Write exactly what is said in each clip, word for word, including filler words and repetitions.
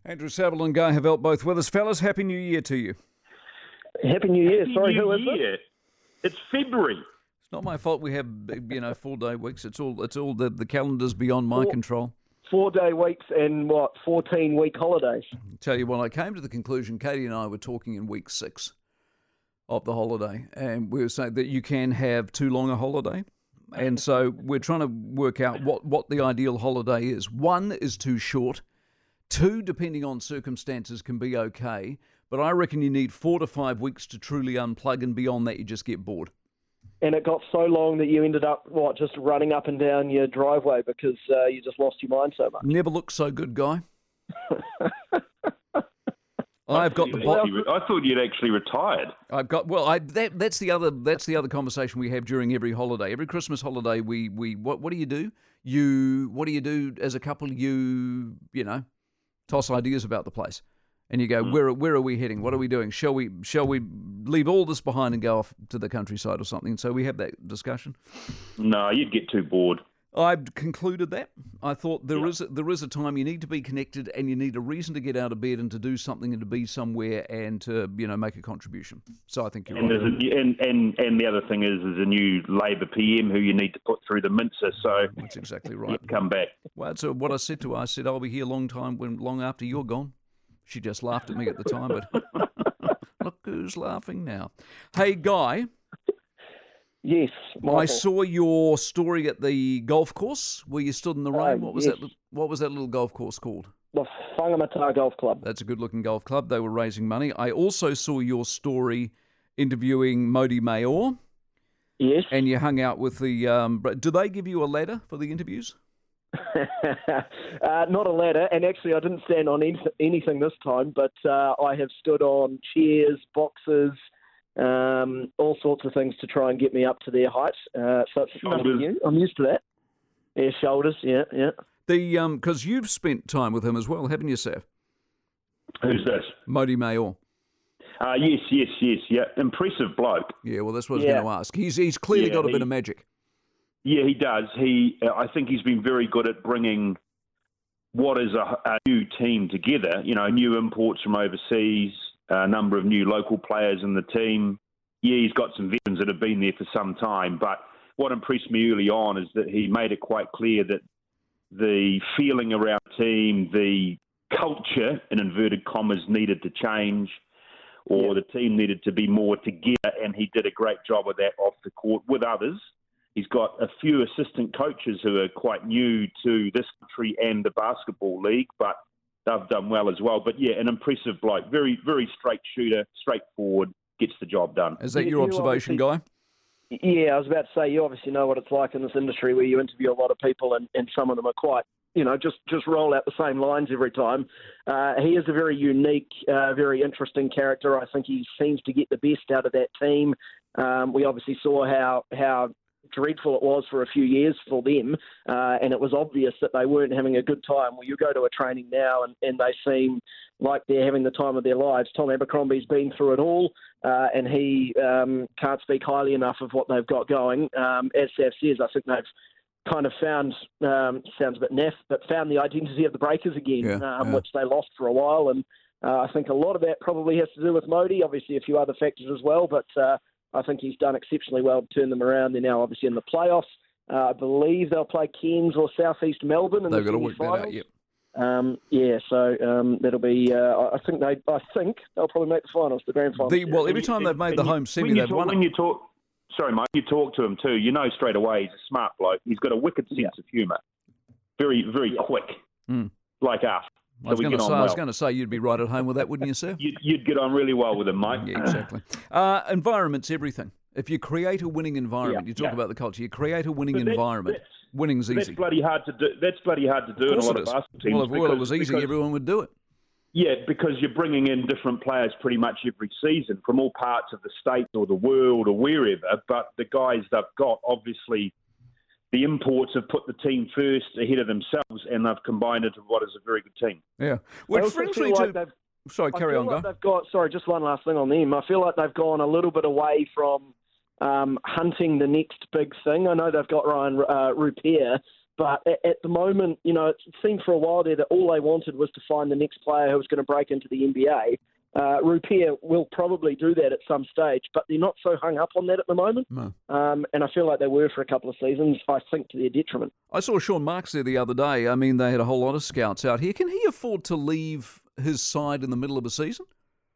Andrew Saville and Guy Havelt both with us. Fellas, Happy New Year to you. Happy New Year. Happy Sorry, New who is Year. it? It's February. It's not my fault we have, you know, four-day weeks. It's all it's all the, the calendar's beyond my Four- control. Four-day weeks and, what, fourteen-week holidays? Tell you what, I came to the conclusion, Katie and I were talking in week six of the holiday, and we were saying that you can have too long a holiday. And so we're trying to work out what, what the ideal holiday is. One is too short. Two, depending on circumstances, can be okay. But I reckon you need four to five weeks to truly unplug, and beyond that, you just get bored. And it got so long that you ended up, what, just running up and down your driveway because uh, you just lost your mind so much. Never looked so good, Guy. I've got the Well, bo- I thought you'd actually retired. I've got well. I that that's the other that's the other conversation we have during every holiday. Every Christmas holiday, we we what what do you do? You what do you do as a couple? You you know, toss ideas about the place, and you go, Mm. where where are we heading? What are we doing? Shall we shall we leave all this behind and go off to the countryside or something? So we have that discussion. No, you'd get too bored. I've concluded that. I thought there Yeah. is a, there is a time you need to be connected, and you need a reason to get out of bed and to do something and to be somewhere and to you know make a contribution. So I think you're And, right. there's a, and and and the other thing is, there's a new Labor P M who you need to put through the mincer. So That's exactly right. you'd come back. Well, that's uh, what I said to her. I said, I'll be here a long time, when long after you're gone. She just laughed at me at the time, but look who's laughing now. Hey, Guy, Yes, Michael. I saw your story at the golf course where you stood in the rain. Uh, What was yes. that? What was that little golf course called? The Whangamata Golf Club. That's a good-looking golf club. They were raising money. I also saw your story interviewing Mody Maor, Yes. and you hung out with the... Um, do they give you a ladder for the interviews? uh, not a ladder, and actually I didn't stand on any- anything this time, but uh, I have stood on chairs, boxes, um, all sorts of things to try and get me up to their height. Uh, so it's nothing Shoulders. new. I'm used to that. Yeah, shoulders, yeah, yeah. The um, because you've spent time with him as well, haven't you, Sav? Who's this? Mody Maor. Uh, yes, yes, yes, yeah. Impressive bloke. Yeah, well, that's what I was Yeah. going to ask. He's he's clearly Yeah, got a bit he- of magic. Yeah, he does. He, uh, I think he's been very good at bringing what is a, a new team together. You know, new imports from overseas, a number of new local players in the team. Yeah, he's got some veterans that have been there for some time. But what impressed me early on is that he made it quite clear that the feeling around the team, the culture, in inverted commas, needed to change, or the team needed to be more together, and he did a great job of that off the court with others. He's got a few assistant coaches who are quite new to this country and the basketball league, but they've done well as well. But yeah, an impressive bloke, very, very straight shooter, straightforward, gets the job done. Is that You- your you observation, Guy? Yeah, I was about to say, you obviously know what it's like in this industry where you interview a lot of people and, and some of them are quite, you know, just, just roll out the same lines every time. Uh, he is a very unique, uh, very interesting character. I think he seems to get the best out of that team. Um, we obviously saw how how dreadful it was for a few years for them, uh, and it was obvious that they weren't having a good time. Well, you go to a training now and, and they seem like they're having the time of their lives. Tom Abercrombie's been through it all, uh, and he um, can't speak highly enough of what they've got going. Um, as Sav says, I think they've kind of found, um, sounds a bit naff, but found the identity of the Breakers again, Yeah, um, yeah. which they lost for a while, and uh, I think a lot of that probably has to do with Mody, obviously a few other factors as well, but uh, I think he's done exceptionally well to turn them around. They're now obviously in the playoffs. Uh, I believe they'll play Cairns or Southeast Melbourne in They've the got to work that semi-finals. out, yep. Um, yeah, so um, that'll be. Uh, I think they. I think they'll probably make the finals, the grand finals. The, well, every time they've made the When you- home semi, when you they've talk, won When it. you talk, sorry, mate, you talk to him too, you know straight away he's a smart bloke. He's got a wicked sense Yeah. of humour. Very, very Yeah. quick, Mm. like us. I was So we going get to on say, I was well. going to say you'd be right at home with that, wouldn't you, sir? You'd, you'd get on really well with him, mate. Yeah, exactly. Uh, environment's everything. If you create a winning environment, Yeah, you talk yeah. about the culture, you create a winning But that's- environment. that's- Winning's That's easy. bloody hard to do. That's bloody hard to do in a Of lot course of it is. basketball teams. Well, if well, it because- was easy, because- everyone would do it. Yeah, because you're bringing in different players pretty much every season from all parts of the state or the world or wherever. But the guys they've got, obviously, the imports have put the team first ahead of themselves, and they've combined into what is a very good team. Yeah. I We're also friendly feel like to... they've- Sorry, I carry feel on, like go. they've got. Sorry, just one last thing on them. I feel like they've gone a little bit away from um, hunting the next big thing. I know they've got Ryan uh, Rupert, But at, at the moment, you know, it seemed for a while there that all they wanted was to find the next player who was going to break into the N B A. Uh, Rupiah will probably do that at some stage, but they're not so hung up on that at the moment. No. Um, and I feel like they were for a couple of seasons, I think, to their detriment. I saw Sean Marks there the other day. I mean, they had a whole lot of scouts out here. Can he afford to leave his side in the middle of a season?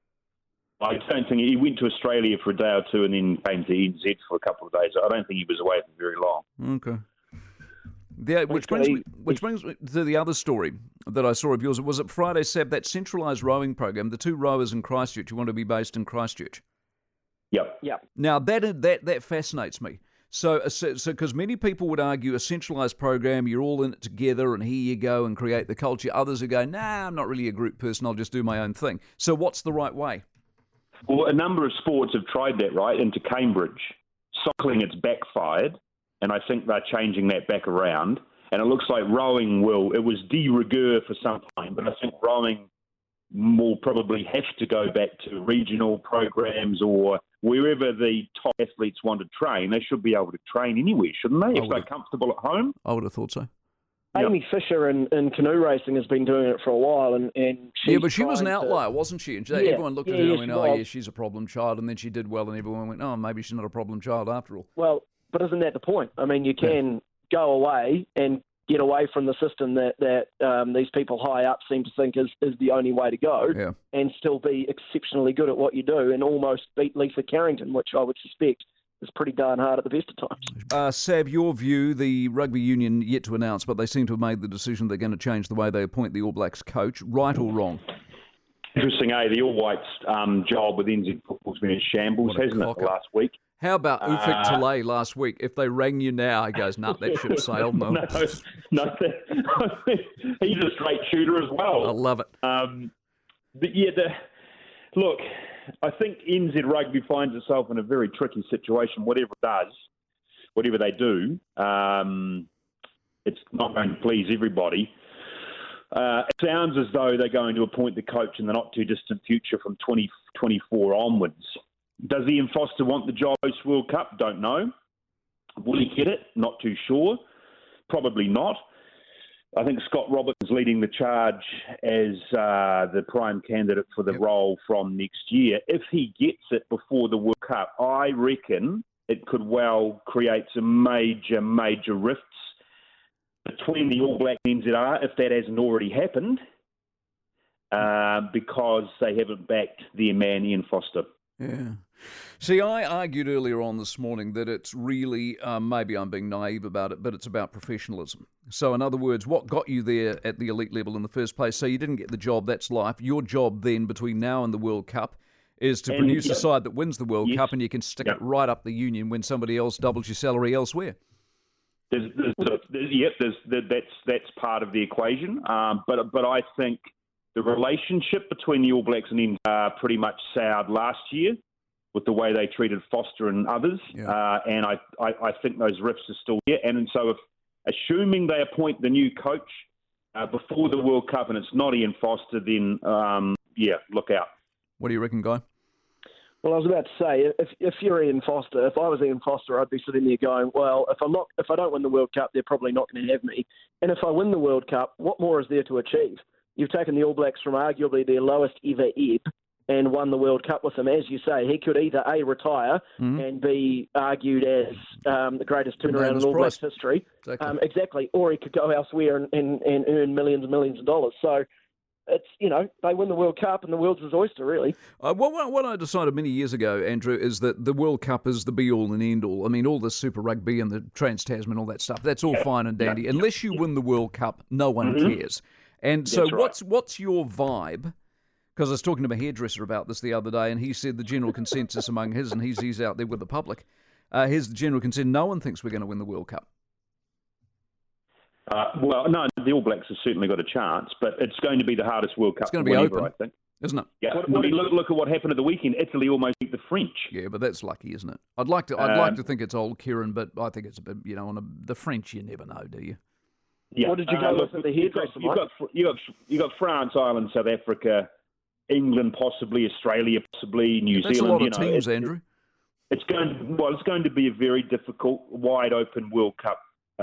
I don't think he went to Australia for a day or two and then came to N Z for a couple of days. I don't think he was away for very long. Okay. Yeah, which brings me, which brings me to the other story that I saw of yours. Was it Friday, Sab, that centralised rowing program, the two rowers in Christchurch, you want to be based in Christchurch? Yep. Yep. Now, that that that fascinates me. So, so because many people would argue a centralised program, you're all in it together and here you go and create the culture. Others would go, nah, I'm not really a group person, I'll just do my own thing. So what's the right way? Well, a number of sports have tried that, right? Into Cambridge. Cycling, it's backfired. And I think they're changing that back around. And it looks like rowing will, it was de rigueur for some time, but I think rowing will probably have to go back to regional programs or wherever the top athletes want to train. They should be able to train anywhere, shouldn't they, if they're comfortable at home? I would have thought so. Amy yep. Fisher in, in canoe racing has been doing it for a while. and, and she's Yeah, but she was an to, outlier, wasn't she? And she, yeah, everyone looked yeah, at her yeah, and went, oh, was. yeah, she's a problem child. And then she did well and everyone went, oh, maybe she's not a problem child after all. Well, but isn't that the point? I mean, you can yeah. go away and get away from the system that, that um, these people high up seem to think is, is the only way to go yeah. and still be exceptionally good at what you do and almost beat Lisa Carrington, which I would suspect is pretty darn hard at the best of times. Uh, Sab, your view, the rugby union yet to announce, but they seem to have made the decision they're going to change the way they appoint the All Blacks coach. Right or wrong? Interesting, eh? The All Whites um, job with N Z football's been in shambles, hasn't it, last week? How about Ufuk uh, Talay last week? If they rang you now, he goes, nah, that ship sailed. No, no, no he's a straight shooter as well. I love it. Um, but yeah, the, look, I think N Z Rugby finds itself in a very tricky situation. Whatever it does, whatever they do, um, it's not going to please everybody. Uh, it sounds as though they're going to appoint the coach in the not-too-distant future from twenty twenty-four onwards. Does Ian Foster want the job post World Cup? Don't know. Will he get it? Not too sure. Probably not. I think Scott Roberts is leading the charge as uh, the prime candidate for the yep. role from next year. If he gets it before the World Cup, I reckon it could well create some major, major rifts between the All Blacks and N Z R, if that hasn't already happened, uh, because they haven't backed their man Ian Foster. Yeah. See, I argued earlier on this morning that it's really, um, maybe I'm being naive about it, but it's about professionalism. So in other words, what got you there at the elite level in the first place? So you didn't get the job, that's life. Your job then between now and the World Cup is to and, produce yep. a side that wins the World yes. Cup, and you can stick yep. it right up the union when somebody else doubles your salary elsewhere. There's, there's, there's, yep, there's, that's that's part of the equation. Um, but but I think the relationship between the All Blacks and N Z R pretty much soured last year with the way they treated Foster and others. Yeah. Uh, and I, I, I think those rifts are still there. And, and so if, assuming they appoint the new coach uh, before the World Cup and it's not Ian Foster, then, um, yeah, look out. What do you reckon, Guy? Well, I was about to say, if if you're Ian Foster, if I was Ian Foster, I'd be sitting there going, well, if I'm not, if I don't win the World Cup, they're probably not going to have me. And if I win the World Cup, what more is there to achieve? You've taken the All Blacks from arguably their lowest ever ebb and won the World Cup with them. As you say, he could either A, retire mm-hmm. and be argued as um, the greatest turnaround in All Blacks history. Exactly. Um, exactly. Or he could go elsewhere and, and, and earn millions and millions of dollars. So it's, you know, they win the World Cup and the world's his oyster, really. Uh, what, what I decided many years ago, Andrew, is that the World Cup is the be-all and end-all. I mean, all the Super Rugby and the Trans-Tasman, all that stuff, that's all yeah. fine and dandy. Yeah. Unless you win the World Cup, no one mm-hmm. cares. And so right. what's what's your vibe? Because I was talking to a hairdresser about this the other day, and he said the general consensus among his, and he's he's out there with the public, uh, here's the general consensus, no one thinks we're going to win the World Cup. Uh, well, no, the All Blacks have certainly got a chance, but it's going to be the hardest World Cup it's going to be ever, open, I think. Isn't it? Yeah. What, what I mean, look, look at what happened at the weekend. Italy almost beat the French. Yeah, but that's lucky, isn't it? I'd like to I'd um, like to think it's old Kieran, but I think it's a bit, you know, on a, the French you never know, do you? Yeah. What did you go uh, with at the hairdresser, you've got, you've, got, you've got France, Ireland, South Africa, England, possibly Australia, possibly New That's Zealand. That's a lot you of know, teams, it, Andrew. It's going well. It's going to be a very difficult, wide open World Cup um,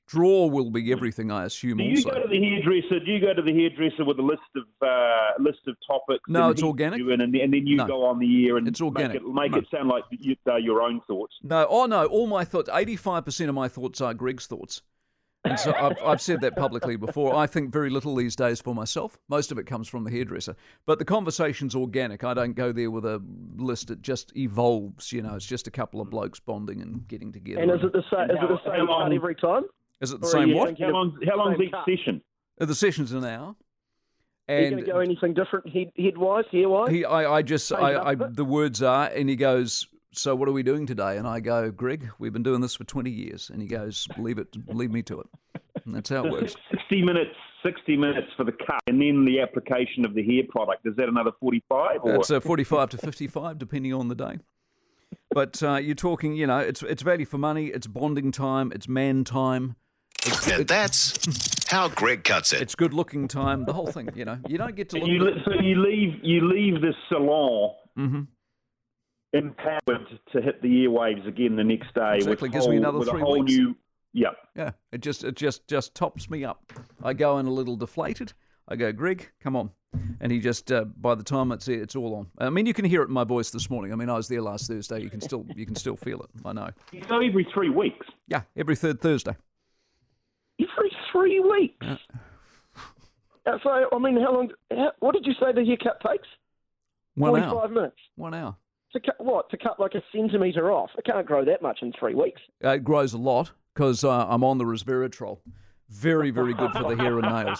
Draw will be everything, I assume. Do you also, go to the hairdresser? Do you go to the hairdresser with a list of uh, list of topics? No, and it's he organic. You in, and, and then you No. go on the air and It's organic. make it make No. it sound like you, they're your own thoughts. no, oh no, all my thoughts. Eighty-five percent of my thoughts are Greg's thoughts. And so I've, I've said that publicly before. I think very little these days for myself. Most of it comes from the hairdresser. But the conversation's organic. I don't go there with a list. It just evolves. You know, it's just a couple of blokes bonding and getting together. And is it the same? Is it the How same long- cut every time? Is it the or are same you what? thinking How long? How long's Same each cut. session? Uh, The session's an hour. Are you And going to go anything different head head wise, hair wise? he, I, I just, Change I, it up I, a bit? the words are, and he goes, so what are we doing today? And I go, Greg, we've been doing this for twenty years. And he goes, leave it, leave me to it. And that's how it works. Sixty minutes. Sixty minutes for the cut, and then the application of the hair product. Is that another forty-five? Or? It's uh, forty-five to fifty-five, depending on the day. But uh, you're talking, you know, it's it's value for money, it's bonding time, it's man time, it's, And it's, that's how Greg cuts it. it's good looking time, the whole thing, you know. You don't get to look You, at li- so you leave you leave the salon mm-hmm. empowered to hit the airwaves again the next day. Exactly, with gives me whole- another with three a whole weeks. new. Yeah. Yeah, it just it just just tops me up. I go in a little deflated. I go, Greg, come on, and he just uh, by the time it's it's all on. I mean, you can hear it in my voice this morning. I mean, I was there last Thursday. You can still you can still feel it. I know. So every three weeks. Yeah, every third Thursday. Every three weeks. Uh, so I mean, how long? How, what did you say the haircut takes? One Forty-five hour. minutes. One hour. To cut what? To cut like a centimetre off. It can't grow that much in three weeks. Uh, it grows a lot because uh, I'm on the resveratrol. Very, very good for the hair and nails.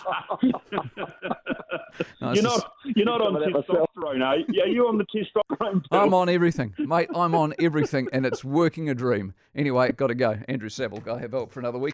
No, it's You're just- not you're not on Some of that myself. testosterone, eh? Yeah, you're on the testosterone pill. I'm on everything, mate. I'm on everything, and it's working a dream. Anyway, got to go. Andrew Saville, go have help for another week.